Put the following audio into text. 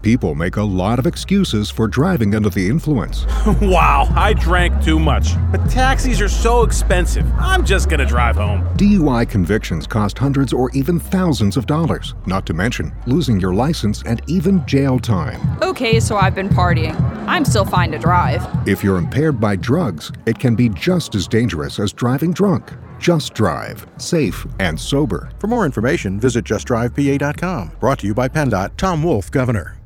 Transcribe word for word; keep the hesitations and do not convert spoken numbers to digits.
People make a lot of excuses for driving under the influence. Wow, I drank too much. But taxis are so expensive. I'm just gonna drive home. D U I convictions cost hundreds or even thousands of dollars, not to mention losing your license and even jail time. Okay, so I've been partying. I'm still fine to drive. If you're impaired by drugs, it can be just as dangerous as driving drunk. Just Drive. Safe and sober. For more information, visit just drive p a dot com. Brought to you by PennDOT. Tom Wolf, Governor.